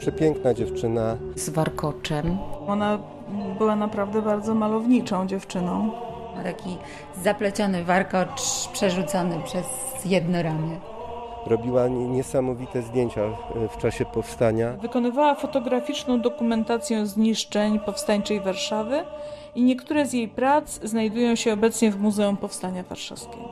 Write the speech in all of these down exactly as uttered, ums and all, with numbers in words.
Przepiękna dziewczyna. Z warkoczem. Ona była naprawdę bardzo malowniczą dziewczyną. Ma taki zapleciony warkocz przerzucony przez jedno ramię. Robiła niesamowite zdjęcia w czasie powstania. Wykonywała fotograficzną dokumentację zniszczeń powstańczej Warszawy i niektóre z jej prac znajdują się obecnie w Muzeum Powstania Warszawskiego.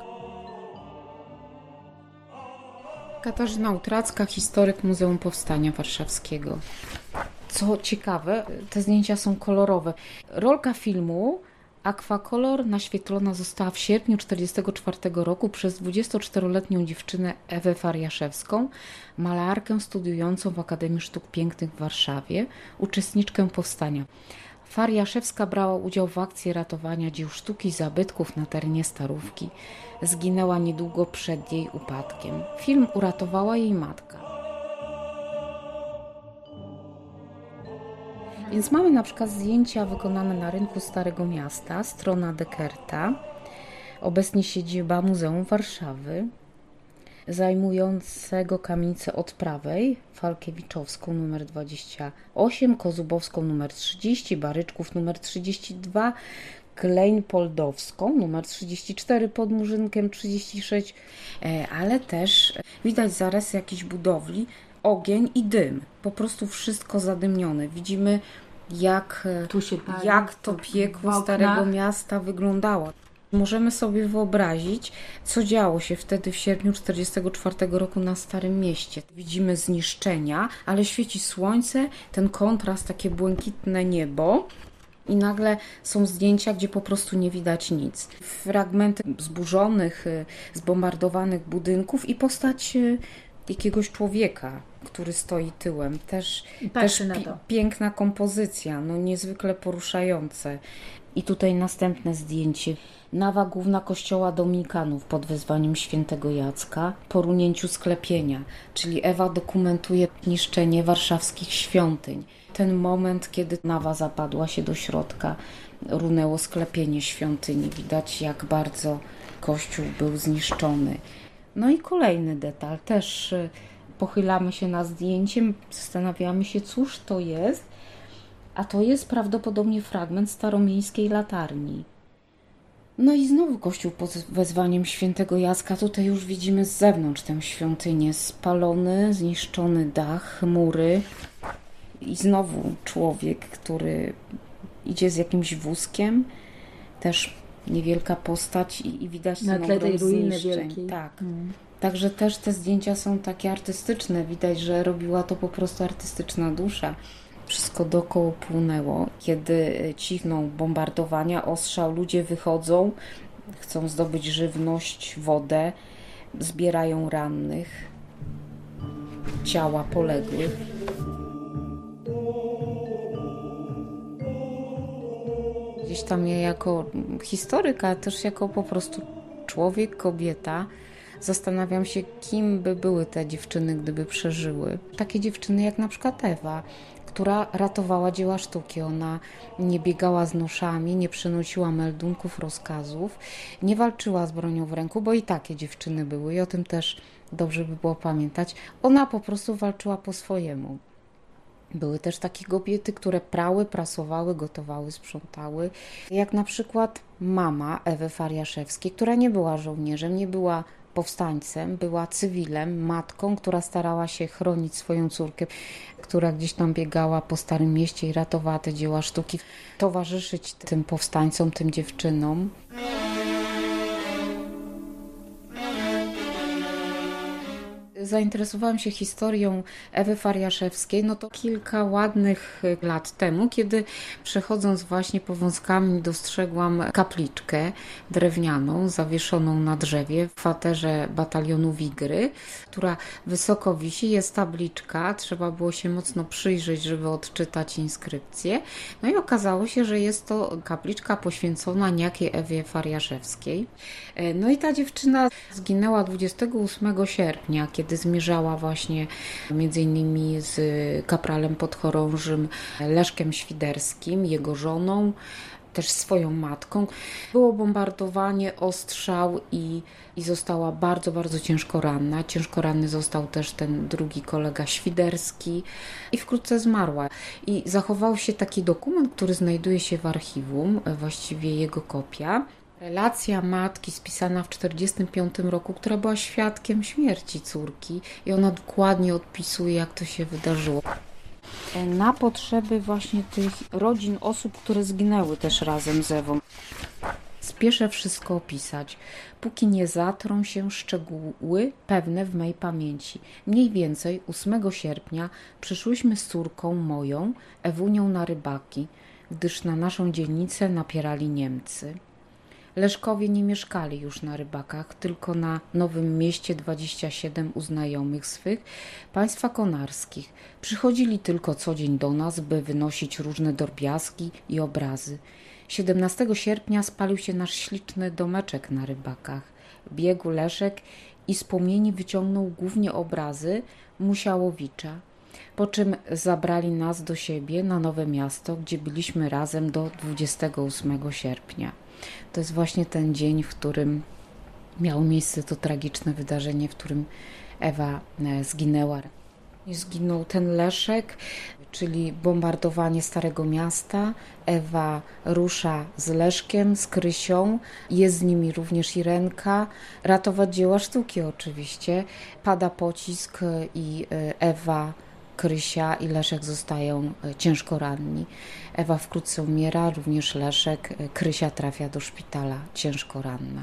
Katarzyna Utracka, historyk Muzeum Powstania Warszawskiego. Co ciekawe, te zdjęcia są kolorowe. Rolka filmu Aquacolor naświetlona została w sierpniu tysiąc dziewięćset czterdziestego czwartego roku przez dwudziestoczteroletnią dziewczynę Ewę Fariaszewską, malarkę studiującą w Akademii Sztuk Pięknych w Warszawie, uczestniczkę powstania. Fariaszewska brała udział w akcji ratowania dzieł sztuki i zabytków na terenie Starówki. Zginęła niedługo przed jej upadkiem. Film uratowała jej matka. Więc mamy na przykład zdjęcia wykonane na rynku Starego Miasta, strona Dekerta, obecnie siedziba Muzeum Warszawy, zajmującego kamienicę od prawej, Falkiewiczowską numer dwadzieścia osiem, Kozubowską numer trzydzieści, Baryczków numer trzydzieści dwa, Klejnpoldowską numer trzydzieści cztery, pod Murzynkiem trzydzieści sześć, ale też widać zarysy jakiejś budowli, ogień i dym, po prostu wszystko zadymnione. Widzimy jak, jak to piekło Starego Miasta wyglądało. Możemy sobie wyobrazić, co działo się wtedy w sierpniu tysiąc dziewięćset czterdziestego czwartego roku na Starym Mieście. Widzimy zniszczenia, ale świeci słońce, ten kontrast, takie błękitne niebo. I nagle są zdjęcia, gdzie po prostu nie widać nic. Fragmenty zburzonych, zbombardowanych budynków i postać jakiegoś człowieka, który stoi tyłem. Też, też pi- piękna kompozycja, no niezwykle poruszające. I tutaj następne zdjęcie. Nawa główna kościoła Dominikanów pod wezwaniem świętego Jacka po runięciu sklepienia, czyli Ewa dokumentuje niszczenie warszawskich świątyń. Ten moment, kiedy nawa zapadła się do środka, runęło sklepienie świątyni. Widać, jak bardzo kościół był zniszczony. No i kolejny detal, też pochylamy się nad zdjęciem, zastanawiamy się, cóż to jest, a to jest prawdopodobnie fragment staromiejskiej latarni. No i znowu kościół pod wezwaniem świętego Jacka. Tutaj już widzimy z zewnątrz tę świątynię. Spalony, zniszczony dach, mury. I znowu człowiek, który idzie z jakimś wózkiem. Też niewielka postać i, i widać na ten tle ogrom tej ruiny zniszczeń. wielkiej. Tak. Mm. Także też te zdjęcia są takie artystyczne. Widać, że robiła to po prostu artystyczna dusza. Wszystko dookoła płynęło. Kiedy cichną bombardowania, ostrzał, ludzie wychodzą, chcą zdobyć żywność, wodę, zbierają rannych, ciała poległych. Gdzieś tam ja jako historyka, ale też jako po prostu człowiek, kobieta, zastanawiam się, kim by były te dziewczyny, gdyby przeżyły. Takie dziewczyny jak na przykład Ewa, która ratowała dzieła sztuki. Ona nie biegała z noszami, nie przynosiła meldunków, rozkazów, nie walczyła z bronią w ręku, bo i takie dziewczyny były i o tym też dobrze by było pamiętać. Ona po prostu walczyła po swojemu. Były też takie kobiety, które prały, prasowały, gotowały, sprzątały. Jak na przykład mama Ewy Fariaszewskiej, która nie była żołnierzem, nie była powstańcem, była cywilem, matką, która starała się chronić swoją córkę, która gdzieś tam biegała po Starym Mieście i ratowała te dzieła sztuki, towarzyszyć tym powstańcom, tym dziewczynom. Zainteresowałam się historią Ewy Fariaszewskiej, no to kilka ładnych lat temu, kiedy przechodząc właśnie po wąskami dostrzegłam kapliczkę drewnianą, zawieszoną na drzewie w kwaterze batalionu Wigry, która wysoko wisi, jest tabliczka, trzeba było się mocno przyjrzeć, żeby odczytać inskrypcję. No i okazało się, że jest to kapliczka poświęcona niejakiej Ewie Fariaszewskiej. No i ta dziewczyna zginęła dwudziestego ósmego sierpnia, kiedy zmierzała właśnie między innymi z kapralem podchorążym Leszkiem Świderskim, jego żoną, też swoją matką. Było bombardowanie, ostrzał i, i została bardzo, bardzo ciężko ranna. Ciężko ranny został też ten drugi kolega Świderski i wkrótce zmarła. I zachował się taki dokument, który znajduje się w archiwum, właściwie jego kopia. Relacja matki spisana w tysiąc dziewięćset czterdziestym piątym roku, która była świadkiem śmierci córki i ona dokładnie odpisuje, jak to się wydarzyło. Na potrzeby właśnie tych rodzin osób, które zginęły też razem z Ewą. Spieszę wszystko opisać, póki nie zatrą się szczegóły pewne w mej pamięci. Mniej więcej ósmego sierpnia przyszłyśmy z córką moją, Ewunią, na rybaki, gdyż na naszą dzielnicę napierali Niemcy. Leszkowie nie mieszkali już na rybakach, tylko na Nowym Mieście dwadzieścia siedem u znajomych swych, państwa konarskich. Przychodzili tylko co dzień do nas, by wynosić różne drobiazgi i obrazy. siedemnastego sierpnia spalił się nasz śliczny domeczek na rybakach. Biegł Leszek i z płomieni wyciągnął głównie obrazy Musiałowicza. Po czym zabrali nas do siebie na Nowe Miasto, gdzie byliśmy razem do dwudziestego ósmego sierpnia. To jest właśnie ten dzień, w którym miało miejsce to tragiczne wydarzenie, w którym Ewa zginęła. Zginął ten Leszek, czyli bombardowanie Starego Miasta. Ewa rusza z Leszkiem, z Krysią, jest z nimi również Irenka. Ratować dzieła sztuki oczywiście. Pada pocisk i Ewa, Krysia i Leszek zostają ciężko ranni. Ewa wkrótce umiera, również Leszek. Krysia trafia do szpitala ciężko ranna.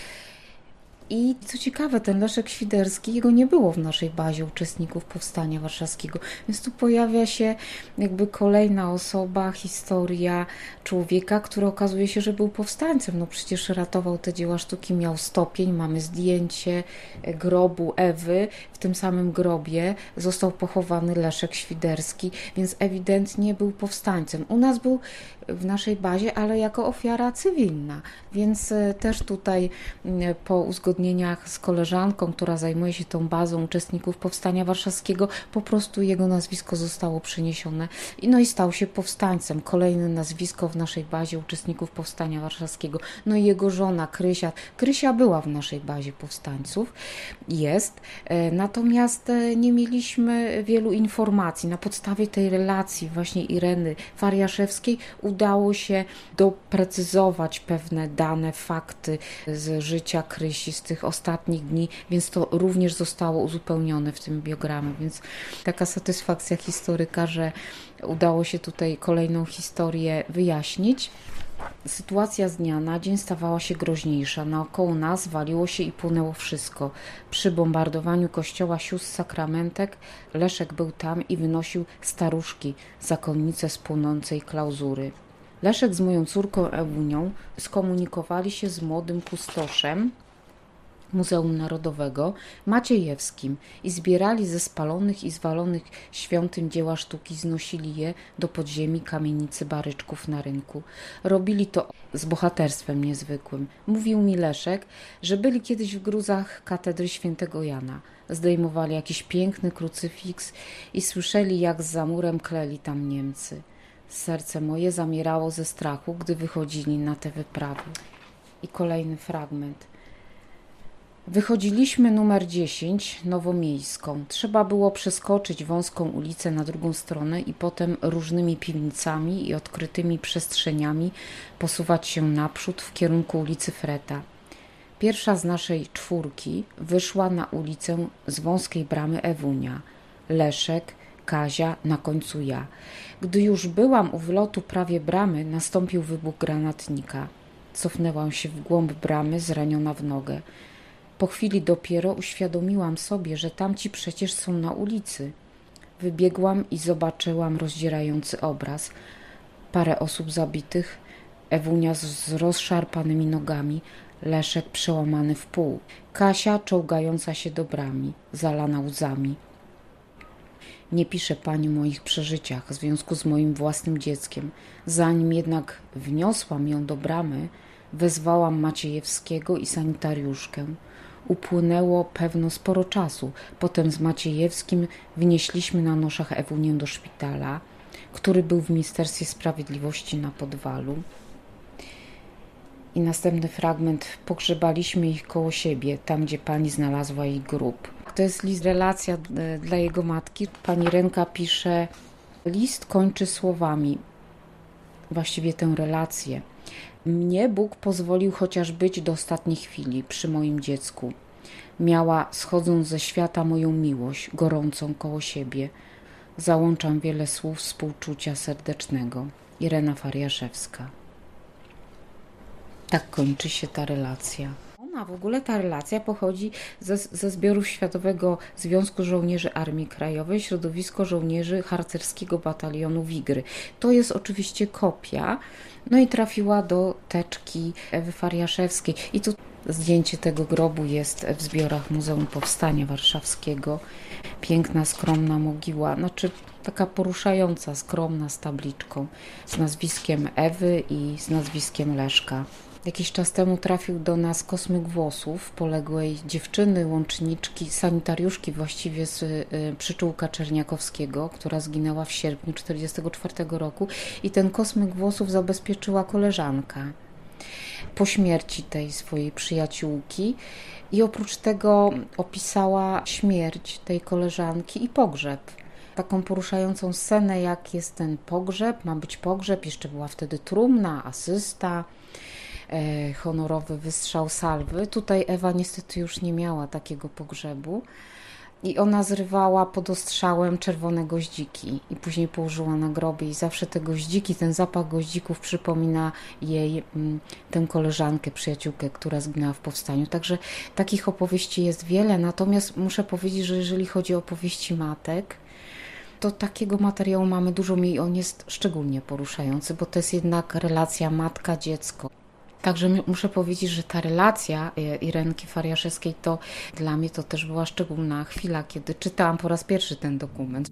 I co ciekawe, ten Leszek Świderski, jego nie było w naszej bazie uczestników Powstania Warszawskiego, więc tu pojawia się jakby kolejna osoba, historia człowieka, który okazuje się, że był powstańcem. No przecież ratował te dzieła sztuki, miał stopień, mamy zdjęcie grobu Ewy, w tym samym grobie został pochowany Leszek Świderski, więc ewidentnie był powstańcem. U nas był w naszej bazie, ale jako ofiara cywilna, więc też tutaj po uzgodnieniach z koleżanką, która zajmuje się tą bazą uczestników Powstania Warszawskiego, po prostu jego nazwisko zostało przeniesione i no i stał się powstańcem. Kolejne nazwisko w naszej bazie uczestników Powstania Warszawskiego. No i jego żona Krysia. Krysia była w naszej bazie powstańców, jest, natomiast nie mieliśmy wielu informacji. Na podstawie tej relacji właśnie Ireny Fariaszewskiej udało się doprecyzować pewne dane, fakty z życia Krysi z tych ostatnich dni, więc to również zostało uzupełnione w tym biogramie, więc taka satysfakcja historyka, że udało się tutaj kolejną historię wyjaśnić. Sytuacja z dnia na dzień stawała się groźniejsza. Naokoło nas waliło się i płonęło wszystko. Przy bombardowaniu kościoła sióstr Sakramentek Leszek był tam i wynosił staruszki, zakonnice z płonącej klauzury. Leszek z moją córką Ewunią skomunikowali się z młodym kustoszem Muzeum Narodowego, Maciejewskim, i zbierali ze spalonych i zwalonych świątyń dzieła sztuki, znosili je do podziemi kamienicy Baryczków na rynku. Robili to z bohaterstwem niezwykłym. Mówił mi Leszek, że byli kiedyś w gruzach katedry świętego Jana. Zdejmowali jakiś piękny krucyfiks i słyszeli, jak za murem kleli tam Niemcy. Serce moje zamierało ze strachu, gdy wychodzili na te wyprawy. I kolejny fragment. Wychodziliśmy numer dziesięć, Nowomiejską. Trzeba było przeskoczyć wąską ulicę na drugą stronę i potem różnymi piwnicami i odkrytymi przestrzeniami posuwać się naprzód w kierunku ulicy Freta. Pierwsza z naszej czwórki wyszła na ulicę z wąskiej bramy Ewunia. Leszek, Kazia, na końcu ja. Gdy już byłam u wylotu prawie bramy, nastąpił wybuch granatnika. Cofnęłam się w głąb bramy, zraniona w nogę. Po chwili dopiero uświadomiłam sobie, że tamci przecież są na ulicy. Wybiegłam i zobaczyłam rozdzierający obraz. Parę osób zabitych, Ewunia z rozszarpanymi nogami, Leszek przełamany w pół, Kasia czołgająca się do bramy, zalana łzami. Nie piszę pani o moich przeżyciach w związku z moim własnym dzieckiem. Zanim jednak wniosłam ją do bramy, wezwałam Maciejewskiego i sanitariuszkę. Upłynęło pewno sporo czasu. Potem z Maciejewskim wnieśliśmy na noszach Ewunię do szpitala, który był w Ministerstwie Sprawiedliwości na Podwalu. I następny fragment: pogrzebaliśmy ich koło siebie, tam gdzie pani znalazła ich grób. To jest list, relacja dla jego matki. Pani Renka pisze, list kończy słowami, właściwie tę relację. Mnie Bóg pozwolił chociaż być do ostatniej chwili przy moim dziecku. Miała, schodząc ze świata, moją miłość, gorącą koło siebie. Załączam wiele słów współczucia serdecznego. Irena Fariaszewska. Tak kończy się ta relacja. Ona, w ogóle ta relacja pochodzi ze, ze zbiorów Światowego Związku Żołnierzy Armii Krajowej, środowisko żołnierzy harcerskiego batalionu Wigry. To jest oczywiście kopia, no i trafiła do teczki Ewy Fariaszewskiej. I tu zdjęcie tego grobu jest w zbiorach Muzeum Powstania Warszawskiego. Piękna, skromna mogiła, znaczy taka poruszająca, skromna, z tabliczką, z nazwiskiem Ewy i z nazwiskiem Leszka. Jakiś czas temu trafił do nas kosmyk włosów poległej dziewczyny, łączniczki, sanitariuszki właściwie z y, przyczółka Czerniakowskiego, która zginęła w sierpniu tysiąc dziewięćset czterdziestego czwartego roku, i ten kosmyk włosów zabezpieczyła koleżanka po śmierci tej swojej przyjaciółki, i oprócz tego opisała śmierć tej koleżanki i pogrzeb. Taką poruszającą scenę, jak jest ten pogrzeb, ma być pogrzeb, jeszcze była wtedy trumna, asysta, e, honorowy wystrzał salwy. Tutaj Ewa niestety już nie miała takiego pogrzebu i ona zrywała pod ostrzałem czerwone goździki i później położyła na grobie, i zawsze te goździki, ten zapach goździków przypomina jej m, tę koleżankę, przyjaciółkę, która zginęła w powstaniu. Także takich opowieści jest wiele, natomiast muszę powiedzieć, że jeżeli chodzi o opowieści matek, to takiego materiału mamy dużo mniej. On jest szczególnie poruszający, bo to jest jednak relacja matka-dziecko. Także muszę powiedzieć, że ta relacja Irenki Fariaszewskiej to dla mnie to też była szczególna chwila, kiedy czytałam po raz pierwszy ten dokument.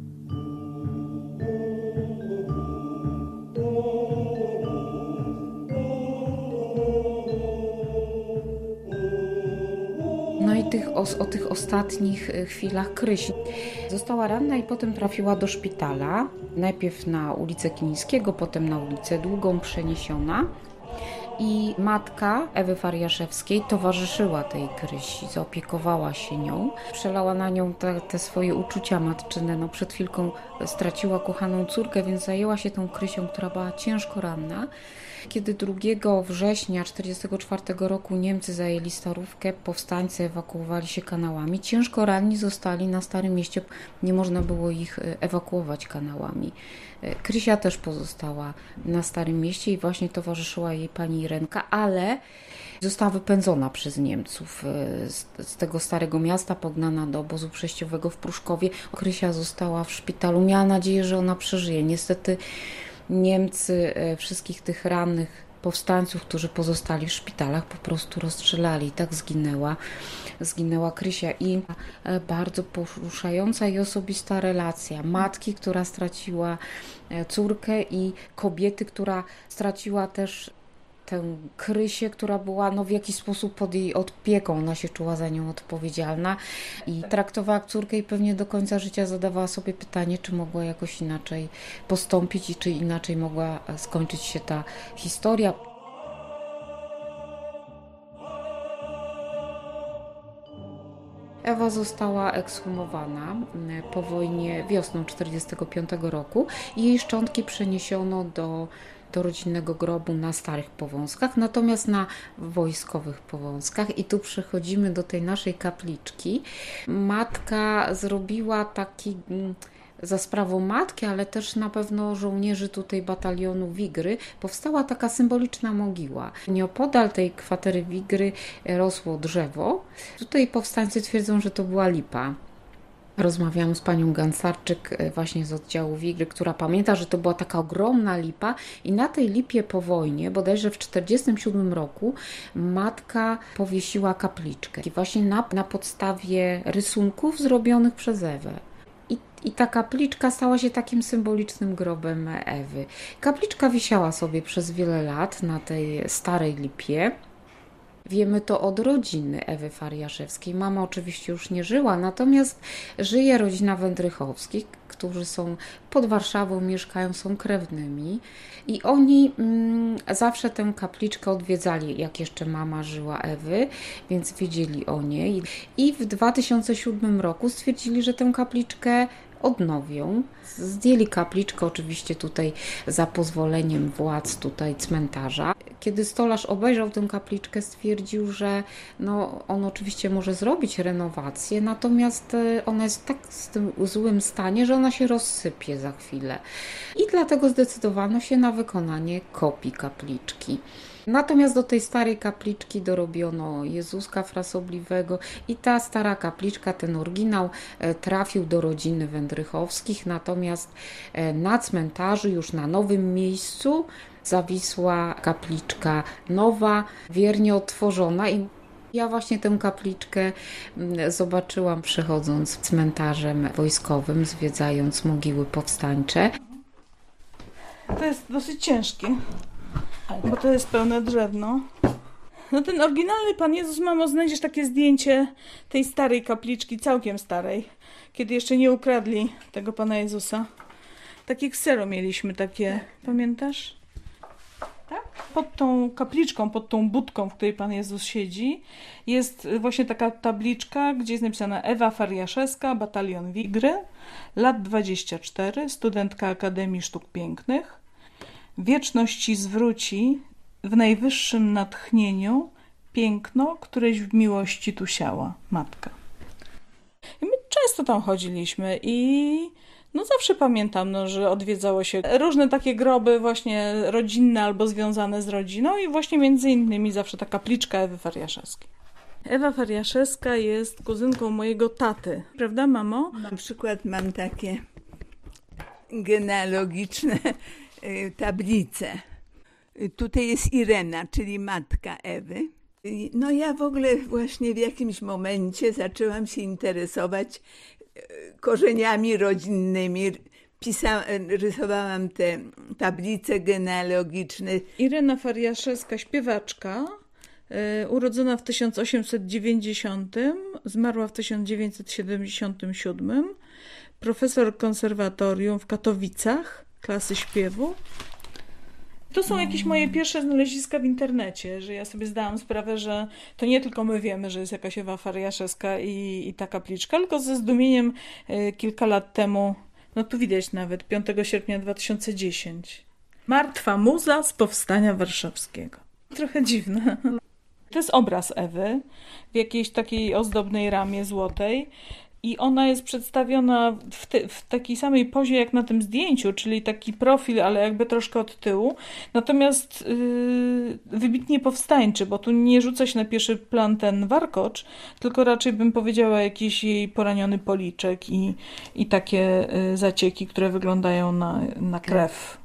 No i tych, o, o tych ostatnich chwilach Krysi. Została ranna i potem trafiła do szpitala. Najpierw na ulicę Kilińskiego, potem na ulicę Długą przeniesiona. I matka Ewy Fariaszewskiej towarzyszyła tej Krysi, zaopiekowała się nią, przelała na nią te, te swoje uczucia matczyne. No, przed chwilką straciła kochaną córkę, więc zajęła się tą Krysią, która była ciężko ranna. Kiedy drugiego września tysiąc dziewięćset czterdziestego czwartego roku Niemcy zajęli Starówkę, powstańcy ewakuowali się kanałami. Ciężko ranni zostali na Starym Mieście, nie można było ich ewakuować kanałami. Krysia też pozostała na Starym Mieście i właśnie towarzyszyła jej pani Irenka, ale została wypędzona przez Niemców z, z tego Starego Miasta, pognana do obozu przejściowego w Pruszkowie. Krysia została w szpitalu, miała nadzieję, że ona przeżyje. Niestety Niemcy wszystkich tych rannych powstańców, którzy pozostali w szpitalach, po prostu rozstrzelali. I tak zginęła. Zginęła Krysia. I bardzo poruszająca i osobista relacja matki, która straciła córkę, i kobiety, która straciła też tę Krysię, która była no, w jakiś sposób pod jej opieką, ona się czuła za nią odpowiedzialna i traktowała córkę, i pewnie do końca życia zadawała sobie pytanie, czy mogła jakoś inaczej postąpić i czy inaczej mogła skończyć się ta historia. Ewa została ekshumowana po wojnie wiosną tysiąc dziewięćset czterdziestego piątego roku i jej szczątki przeniesiono do do rodzinnego grobu na Starych Powązkach, natomiast na Wojskowych Powązkach. I tu przechodzimy do tej naszej kapliczki. Matka zrobiła taki, za sprawą matki, ale też na pewno żołnierzy tutaj batalionu Wigry, powstała taka symboliczna mogiła. Nieopodal tej kwatery Wigry rosło drzewo. Tutaj powstańcy twierdzą, że to była lipa. Rozmawiałam z panią Gansarczyk właśnie z oddziału Wigry, która pamięta, że to była taka ogromna lipa i na tej lipie po wojnie, bodajże w tysiąc dziewięćset czterdziestym siódmym roku, matka powiesiła kapliczkę. I właśnie na, na podstawie rysunków zrobionych przez Ewę. I, I ta kapliczka stała się takim symbolicznym grobem Ewy. Kapliczka wisiała sobie przez wiele lat na tej starej lipie. Wiemy to od rodziny Ewy Fariaszewskiej. Mama oczywiście już nie żyła, natomiast żyje rodzina Wędrychowskich, którzy są pod Warszawą, mieszkają, są krewnymi i oni mm, zawsze tę kapliczkę odwiedzali, jak jeszcze mama żyła Ewy, więc wiedzieli o niej. I w dwa tysiące siódmym roku stwierdzili, że tę kapliczkę odnowią. Zdjęli kapliczkę oczywiście tutaj za pozwoleniem władz tutaj cmentarza. Kiedy stolarz obejrzał tę kapliczkę, stwierdził, że no, on oczywiście może zrobić renowację, natomiast ona jest w tak złym stanie, że ona się rozsypie za chwilę. I dlatego zdecydowano się na wykonanie kopii kapliczki. Natomiast do tej starej kapliczki dorobiono Jezuska Frasobliwego i ta stara kapliczka, ten oryginał trafił do rodziny Wędrychowskich, natomiast na cmentarzu już na nowym miejscu zawisła kapliczka nowa, wiernie odtworzona i ja właśnie tę kapliczkę zobaczyłam przechodząc cmentarzem wojskowym, zwiedzając mogiły powstańcze. To jest dosyć ciężkie, bo to jest pełne drewno. No ten oryginalny Pan Jezus, mamo, znajdziesz takie zdjęcie tej starej kapliczki, całkiem starej, kiedy jeszcze nie ukradli tego Pana Jezusa. Takie ksero mieliśmy, takie, pamiętasz? Tak? Pod tą kapliczką, pod tą budką, w której Pan Jezus siedzi, jest właśnie taka tabliczka, gdzie jest napisana Ewa Fariaszewska, batalion Wigry, lat dwadzieścia cztery, studentka Akademii Sztuk Pięknych. Wieczność ci zwróci w najwyższym natchnieniu piękno, któreś w miłości tu siała, matka. I my często tam chodziliśmy i no zawsze pamiętam, no, że odwiedzało się różne takie groby właśnie rodzinne albo związane z rodziną i właśnie między innymi zawsze ta kapliczka Ewy Fariaszewskiej. Ewa Fariaszewska jest kuzynką mojego taty, prawda, mamo? Na przykład mam takie genealogiczne tablice. Tutaj jest Irena, czyli matka Ewy. No ja w ogóle właśnie w jakimś momencie zaczęłam się interesować korzeniami rodzinnymi. Pisa, rysowałam te tablice genealogiczne. Irena Fariaszewska, śpiewaczka, yy, urodzona w tysiąc osiemset dziewięćdziesiątym, zmarła w tysiąc dziewięćset siedemdziesiątym siódmym, profesor konserwatorium w Katowicach, klasy śpiewu. To są jakieś moje pierwsze znaleziska w internecie, że ja sobie zdałam sprawę, że to nie tylko my wiemy, że jest jakaś Ewa Fariaszewska i, i ta kapliczka, tylko ze zdumieniem y, kilka lat temu, no tu widać nawet, piątego sierpnia dwa tysiące dziesiątego. Martwa muza z powstania warszawskiego. Trochę dziwne. To jest obraz Ewy w jakiejś takiej ozdobnej ramie złotej. I ona jest przedstawiona w, te, w takiej samej pozie jak na tym zdjęciu, czyli taki profil, ale jakby troszkę od tyłu. Natomiast yy, wybitnie powstańczy, bo tu nie rzuca się na pierwszy plan ten warkocz, tylko raczej bym powiedziała jakiś jej poraniony policzek i, i takie yy, zacieki, które wyglądają na, na krew.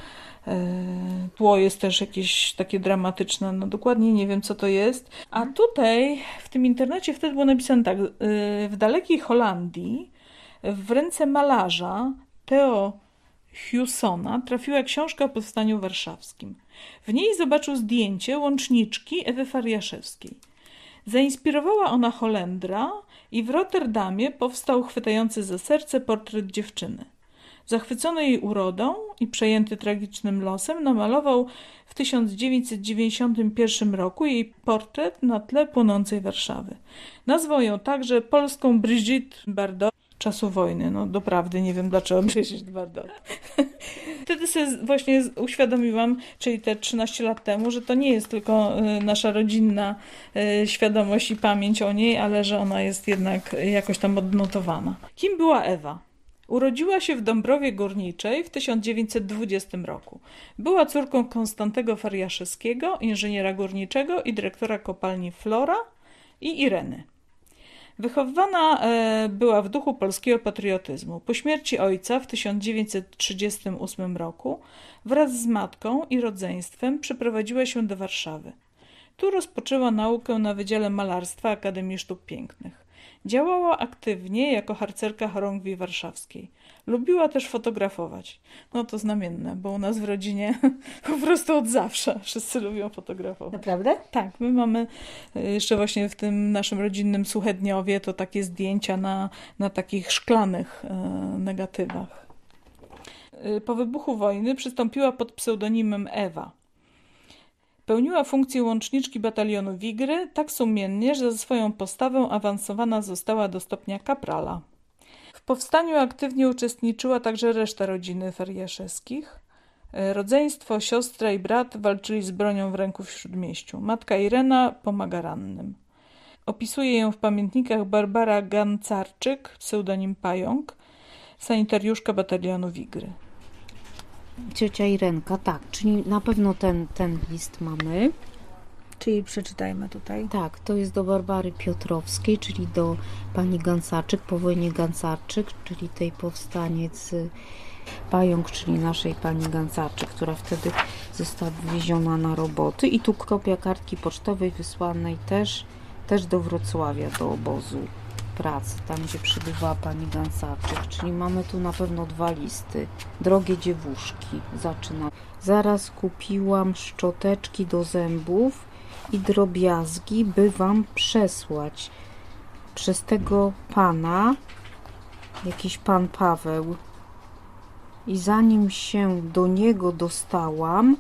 Tło jest też jakieś takie dramatyczne, no dokładnie nie wiem, co to jest. A tutaj w tym internecie wtedy było napisane tak, w dalekiej Holandii w ręce malarza Theo Huysona trafiła książka o powstaniu warszawskim. W niej zobaczył zdjęcie łączniczki Ewy Fariaszewskiej. Zainspirowała ona Holendra i w Rotterdamie powstał chwytający za serce portret dziewczyny. Zachwycony jej urodą i przejęty tragicznym losem, namalował w tysiąc dziewięćset dziewięćdziesiątym pierwszym roku jej portret na tle płonącej Warszawy. Nazwał ją także polską Brigitte Bardot czasu wojny. No doprawdy nie wiem dlaczego Brigitte Bardot. Wtedy sobie właśnie uświadomiłam, czyli te trzynaście lat temu, że to nie jest tylko nasza rodzinna świadomość i pamięć o niej, ale że ona jest jednak jakoś tam odnotowana. Kim była Ewa? Urodziła się w Dąbrowie Górniczej w tysiąc dziewięćset dwudziestym roku. Była córką Konstantego Fariaszewskiego, inżyniera górniczego i dyrektora kopalni Flora i Ireny. Wychowywana e, była w duchu polskiego patriotyzmu. Po śmierci ojca w tysiąc dziewięćset trzydziestym ósmym roku wraz z matką i rodzeństwem przeprowadziła się do Warszawy. Tu rozpoczęła naukę na Wydziale Malarstwa Akademii Sztuk Pięknych. Działała aktywnie jako harcerka chorągwi warszawskiej. Lubiła też fotografować. No to znamienne, bo u nas w rodzinie po prostu od zawsze wszyscy lubią fotografować. Naprawdę? Tak, my mamy jeszcze właśnie w tym naszym rodzinnym Suchedniowie to takie zdjęcia na, na takich szklanych e, negatywach. E, po wybuchu wojny przystąpiła pod pseudonimem Ewa. Pełniła funkcję łączniczki batalionu Wigry tak sumiennie, że za swoją postawę awansowana została do stopnia kaprala. W powstaniu aktywnie uczestniczyła także reszta rodziny Feriaszewskich. Rodzeństwo, siostra i brat walczyli z bronią w ręku w Śródmieściu. Matka Irena pomaga rannym. Opisuje ją w pamiętnikach Barbara Gancarczyk, pseudonim Pająk, sanitariuszka batalionu Wigry. Ciocia Irenka, tak, czyli na pewno ten, ten list mamy. Czyli przeczytajmy tutaj. Tak, to jest do Barbary Piotrowskiej, czyli do pani Gancarczyk, po wojnie Gancarczyk, czyli tej powstaniec Pająk, czyli naszej pani Gancarczyk, która wtedy została wywieziona na roboty. I tu kopia kartki pocztowej wysłanej też, też do Wrocławia, do obozu pracy, tam gdzie przybywała pani Gancarczyk, czyli mamy tu na pewno dwa listy. Drogie dziewuszki, zaczyna. Zaraz kupiłam szczoteczki do zębów i drobiazgi, by wam przesłać. Przez tego pana, jakiś pan Paweł, i zanim się do niego dostałam,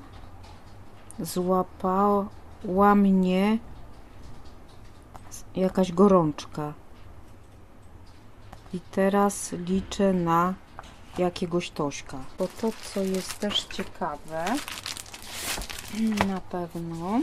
złapała mnie jakaś gorączka. I teraz liczę na jakiegoś Tośka. Bo to, co jest też ciekawe, na pewno...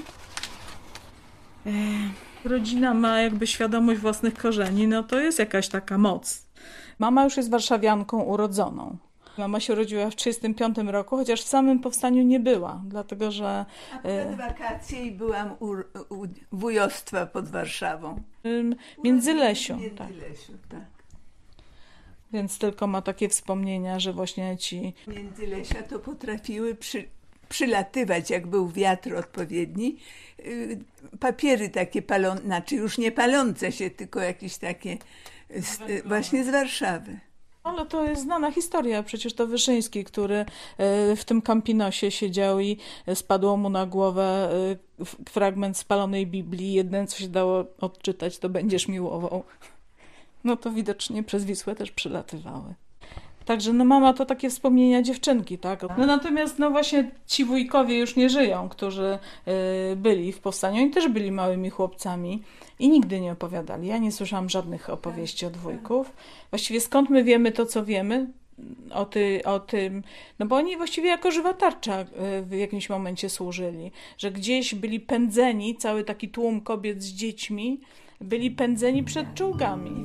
Rodzina ma jakby świadomość własnych korzeni, no to jest jakaś taka moc. Mama już jest warszawianką urodzoną. Mama się urodziła w trzydziestym piątym roku, chociaż w samym powstaniu nie była, dlatego że... A w wakacje i byłam u, u wujostwa pod Warszawą. Międzylesiu. Międzylesiu, tak. tak. Więc tylko ma takie wspomnienia, że właśnie ci... Międzylesia to potrafiły przy, przylatywać, jak był wiatr odpowiedni, yy, papiery takie palące, znaczy już nie palące się, tylko jakieś takie z, yy, właśnie z Warszawy. Ale to jest znana historia, przecież to Wyszyński, który w tym Campinosie siedział i spadło mu na głowę fragment spalonej Biblii. Jedyne, co się dało odczytać, to będziesz miłował. No to widocznie przez Wisłę też przylatywały. Także no mama to takie wspomnienia dziewczynki, tak? No natomiast no właśnie ci wujkowie już nie żyją, którzy y, byli w powstaniu. Oni też byli małymi chłopcami i nigdy nie opowiadali. Ja nie słyszałam żadnych opowieści od wujków. Właściwie skąd my wiemy to, co wiemy o, ty, o tym? No bo oni właściwie jako żywa tarcza y, w jakimś momencie służyli. Że gdzieś byli pędzeni, cały taki tłum kobiet z dziećmi, byli pędzeni przed czołgami.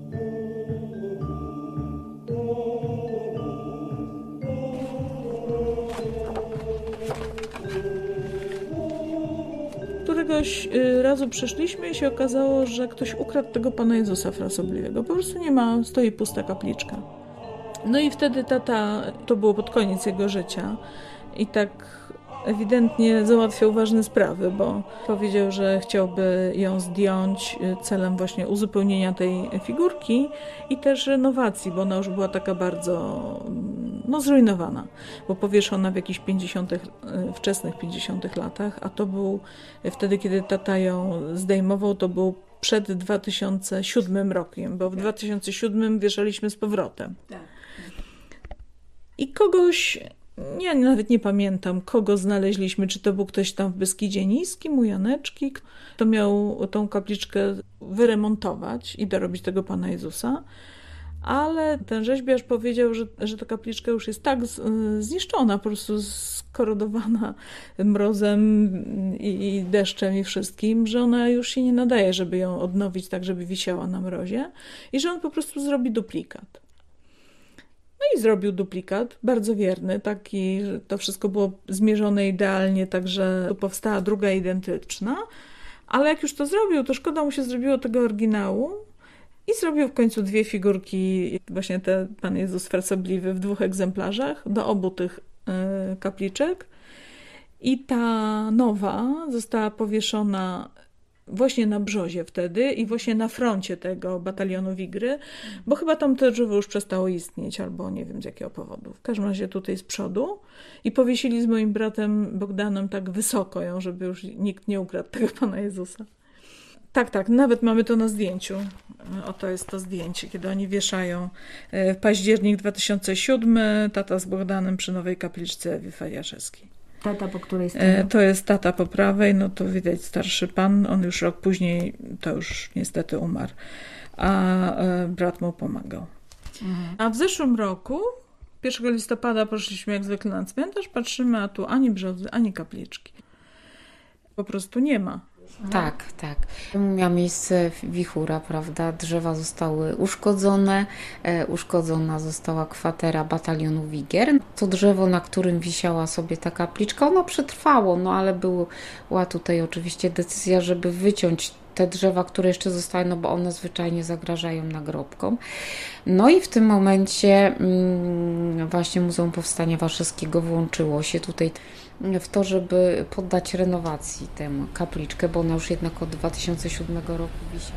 Któregoś razu przyszliśmy i się okazało, że ktoś ukradł tego Pana Jezusa frasobliwego. Po prostu nie ma, stoi pusta kapliczka. No i wtedy tata, to było pod koniec jego życia i tak ewidentnie załatwiał ważne sprawy, bo powiedział, że chciałby ją zdjąć celem właśnie uzupełnienia tej figurki i też renowacji, bo ona już była taka bardzo no, zrujnowana, bo powieszona w jakichś pięćdziesiątych, wczesnych pięćdziesiątych latach, a to był wtedy, kiedy tata ją zdejmował, to był przed dwa tysiące siódmym rokiem, bo w dwa tysiące siódmym wieszaliśmy z powrotem. I kogoś... Ja nawet nie pamiętam, kogo znaleźliśmy, czy to był ktoś tam w Beskidzie Niskim, u Janeczki, kto miał tą kapliczkę wyremontować i dorobić tego Pana Jezusa, ale ten rzeźbiarz powiedział, że, że ta kapliczka już jest tak z, zniszczona, po prostu skorodowana mrozem i, i deszczem i wszystkim, że ona już się nie nadaje, żeby ją odnowić tak, żeby wisiała na mrozie i że on po prostu zrobi duplikat. No i zrobił duplikat, bardzo wierny, taki, że to wszystko było zmierzone idealnie, także powstała druga identyczna, ale jak już to zrobił, to szkoda mu się zrobiło tego oryginału i zrobił w końcu dwie figurki, właśnie te Pan Jezus frasobliwy w dwóch egzemplarzach do obu tych y, kapliczek i ta nowa została powieszona właśnie na Brzozie wtedy i właśnie na froncie tego batalionu Wigry, bo chyba tam to drzewo już przestało istnieć, albo nie wiem z jakiego powodu. W każdym razie tutaj z przodu i powiesili z moim bratem Bogdanem tak wysoko ją, żeby już nikt nie ukradł tego Pana Jezusa. Tak, tak, nawet mamy to na zdjęciu. Oto jest to zdjęcie, kiedy oni wieszają. Październik dwa tysiące siódmy, tata z Bogdanem przy nowej kapliczce Ewy Fariaszewskiej. Tata po której stronie? To jest tata po prawej, no to widać starszy pan, on już rok później to już niestety umarł, a brat mu pomagał. Mhm. A w zeszłym roku, pierwszego listopada poszliśmy jak zwykle na cmentarz, patrzymy, a tu ani brzozy, ani kapliczki. Po prostu nie ma. Tak, tak. Miała miejsce wichura, prawda? Drzewa zostały uszkodzone. E, uszkodzona została kwatera batalionu Wigier. To drzewo, na którym wisiała sobie ta kapliczka, ono przetrwało, no ale była tutaj oczywiście decyzja, żeby wyciąć te drzewa, które jeszcze zostały, no bo one zwyczajnie zagrażają nagrobkom. No i w tym momencie mm, właśnie Muzeum Powstania Warszawskiego włączyło się tutaj w to, żeby poddać renowacji tę kapliczkę, bo ona już jednak od dwa tysiące siódmego roku wisiała.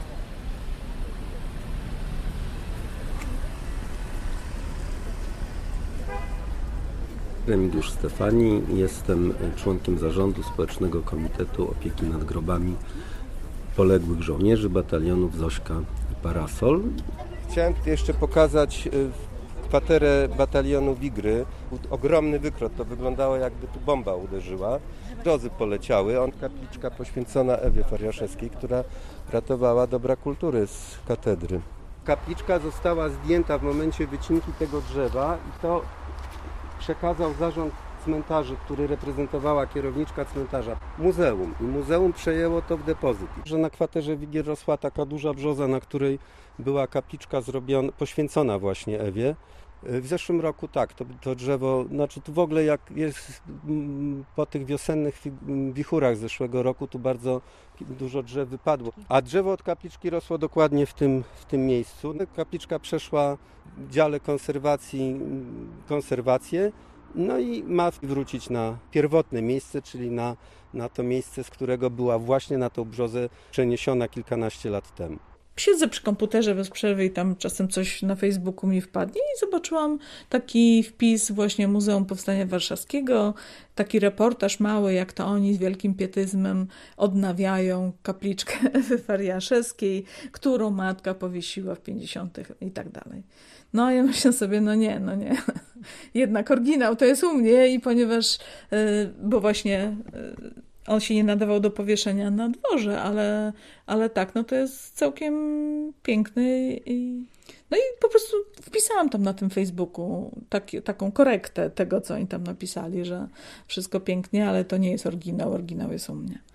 Remigiusz Stefani, jestem członkiem zarządu Społecznego Komitetu Opieki nad Grobami Poległych Żołnierzy Batalionów Zośka i Parasol. Chciałem jeszcze pokazać kwaterę batalionu Wigry. Ogromny wykrot, to wyglądało jakby tu bomba uderzyła. Brzozy poleciały, on kapliczka poświęcona Ewie Fariaszewskiej, która ratowała dobra kultury z katedry. Kapliczka została zdjęta w momencie wycinki tego drzewa i to przekazał zarząd cmentarzy, który reprezentowała kierowniczka cmentarza, muzeum. I muzeum przejęło to w depozyt. Że na kwaterze Wigier rosła taka duża brzoza, na której była kapliczka zrobiona, poświęcona właśnie Ewie. W zeszłym roku tak, to, to drzewo, znaczy tu w ogóle jak jest po tych wiosennych wichurach z zeszłego roku, tu bardzo dużo drzew wypadło. A drzewo od kapliczki rosło dokładnie w tym, w tym miejscu. Kapliczka przeszła w dziale konserwacji konserwację, no i ma wrócić na pierwotne miejsce, czyli na, na to miejsce, z którego była właśnie na tą brzozę przeniesiona kilkanaście lat temu. Siedzę przy komputerze bez przerwy i tam czasem coś na Facebooku mi wpadnie i zobaczyłam taki wpis właśnie Muzeum Powstania Warszawskiego, taki reportaż mały, jak to oni z wielkim pietyzmem odnawiają kapliczkę Ewy Fariaszewskiej, którą matka powiesiła w pięćdziesiątych i tak dalej. No ja myślę sobie, no nie, no nie, jednak oryginał to jest u mnie i ponieważ, bo właśnie on się nie nadawał do powieszenia na dworze, ale, ale tak, no to jest całkiem piękny. I, no i po prostu wpisałam tam na tym Facebooku taki, taką korektę tego, co oni tam napisali, że wszystko pięknie, ale to nie jest oryginał, oryginał jest u mnie.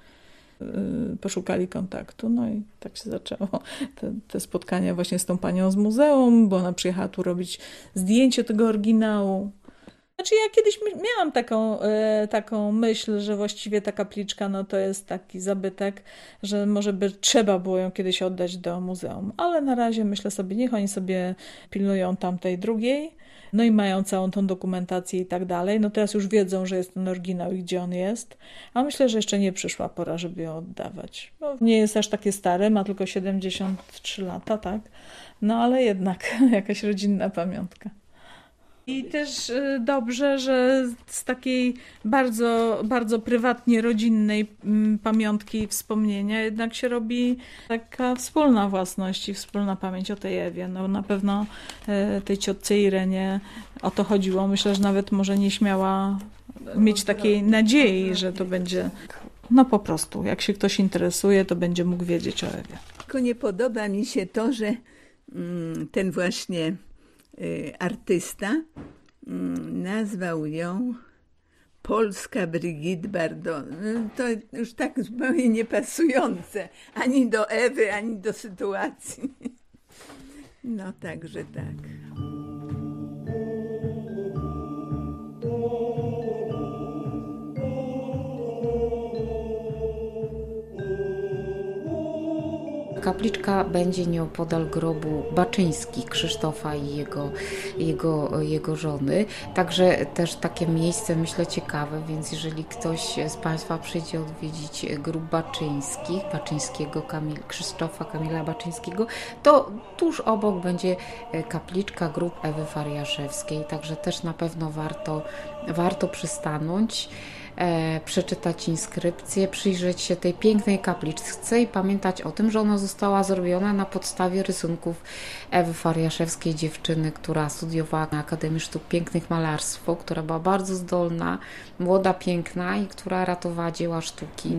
Poszukali kontaktu, no i tak się zaczęło te, te spotkania właśnie z tą panią z muzeum, bo ona przyjechała tu robić zdjęcie tego oryginału. Znaczy ja kiedyś miałam taką, e, taką myśl, że właściwie ta kapliczka no to jest taki zabytek, że może by trzeba było ją kiedyś oddać do muzeum, ale na razie myślę sobie, niech oni sobie pilnują tamtej drugiej, no i mają całą tą dokumentację i tak dalej. No teraz już wiedzą, że jest ten oryginał i gdzie on jest, a myślę, że jeszcze nie przyszła pora, żeby ją oddawać. No, nie jest aż takie stare, ma tylko siedemdziesiąt trzy lata, tak? No ale jednak jakaś rodzinna pamiątka. I też dobrze, że z takiej bardzo, bardzo prywatnie rodzinnej pamiątki i wspomnienia jednak się robi taka wspólna własność i wspólna pamięć o tej Ewie. No na pewno tej ciotce Irenie o to chodziło. Myślę, że nawet może nie śmiała mieć takiej nadziei, że to będzie, no po prostu, jak się ktoś interesuje, to będzie mógł wiedzieć o Ewie. Tylko nie podoba mi się to, że ten właśnie artysta nazwał ją Polska Brigitte Bardot. To już tak zupełnie niepasujące ani do Ewy, ani do sytuacji. No także tak. Kapliczka będzie nieopodal grobu Baczyńskich, Krzysztofa i jego, jego, jego żony. Także też takie miejsce, myślę, ciekawe, więc jeżeli ktoś z Państwa przyjdzie odwiedzić grób Baczyńskich, Baczyńskiego, Kamil, Krzysztofa Kamila Baczyńskiego, to tuż obok będzie kapliczka, grób Ewy Fariaszewskiej. Także też na pewno warto, warto przystanąć, E, przeczytać inskrypcję, przyjrzeć się tej pięknej kapliczce i pamiętać o tym, że ona została zrobiona na podstawie rysunków Ewy Fariaszewskiej, dziewczyny, która studiowała na Akademii Sztuk Pięknych malarstwo, która była bardzo zdolna, młoda, piękna i która ratowała dzieła sztuki.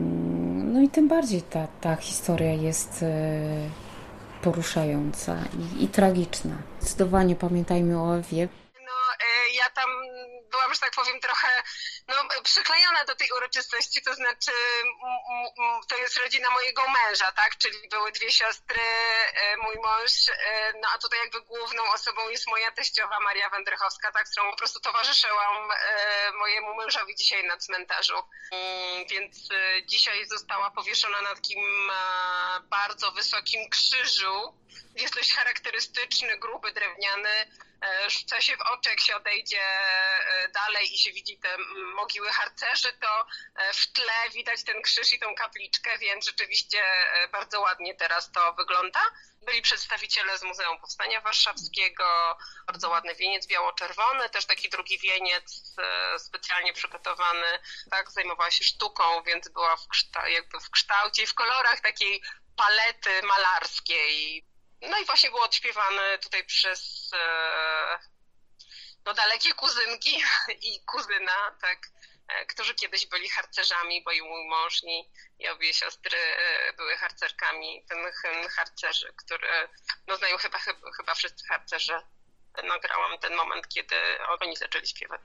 No i tym bardziej ta, ta historia jest e, poruszająca i, i tragiczna. Zdecydowanie pamiętajmy o Ewie. No, e, ja tam byłam, że tak powiem, trochę no, przyklejona do tej uroczystości, to znaczy m, m, to jest rodzina mojego męża, tak, czyli były dwie siostry, e, mój mąż, e, no a tutaj jakby główną osobą jest moja teściowa Maria Wędrychowska, tak, z którą po prostu towarzyszyłam e, mojemu mężowi dzisiaj na cmentarzu, mm, więc e, dzisiaj została powieszona na takim e, bardzo wysokim krzyżu. Jest dość charakterystyczny, gruby, drewniany, rzuca się w oczy, jak się odejdzie dalej i się widzi te mogiły harcerzy, to w tle widać ten krzyż i tą kapliczkę, więc rzeczywiście bardzo ładnie teraz to wygląda. Byli przedstawiciele z Muzeum Powstania Warszawskiego, bardzo ładny wieniec biało-czerwony, też taki drugi wieniec specjalnie przygotowany, tak, zajmowała się sztuką, więc była w kształ- jakby w kształcie i w kolorach takiej palety malarskiej. No i właśnie był odśpiewany tutaj przez e, no, dalekie kuzynki i kuzyna, tak, e, którzy kiedyś byli harcerzami, bo i mój mąż i, i obie siostry e, były harcerkami. Ten hymn harcerzy, który no, znają chyba, chyba, chyba wszyscy harcerze. Nagrałam ten moment, kiedy oni zaczęli śpiewać.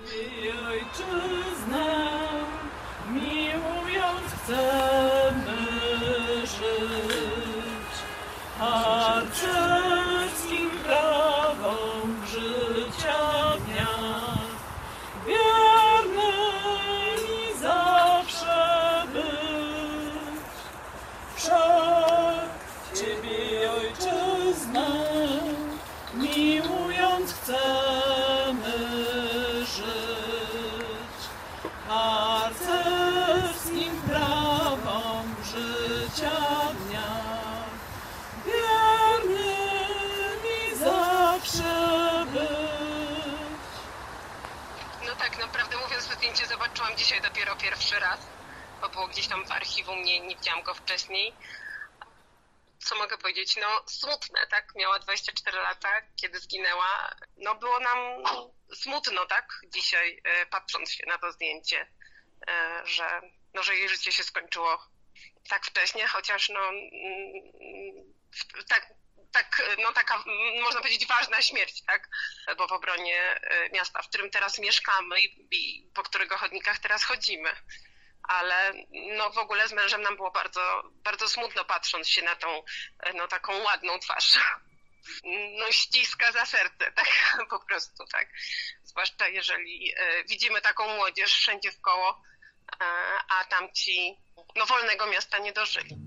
Ojczyznę miłując chcemy żyć, harcerskim prawom życia dnia, wiernymi zawsze być. Wszak Ciebie, Ojczyznę, miłując chcemy żyć, harcerskim prawom życia dnia, wiernymi zawsze być. No tak, naprawdę mówiąc, to zdjęcie zobaczyłam dzisiaj dopiero pierwszy raz, bo było gdzieś tam w archiwum, nie, nie widziałam go wcześniej. Co mogę powiedzieć? No smutne, tak? Miała dwadzieścia cztery lata, kiedy zginęła. No było nam smutno, tak? Dzisiaj, patrząc się na to zdjęcie, że, no, że jej życie się skończyło tak wcześnie, chociaż no tak, tak, no taka, można powiedzieć, ważna śmierć, tak? Bo w obronie miasta, w którym teraz mieszkamy i, i po którego chodnikach teraz chodzimy. Ale no w ogóle z mężem nam było bardzo, bardzo smutno, patrząc się na tą no, taką ładną twarz. No ściska za serce, tak po prostu, tak. Zwłaszcza jeżeli e, widzimy taką młodzież wszędzie wkoło, e, a tamci no wolnego miasta nie dożyli.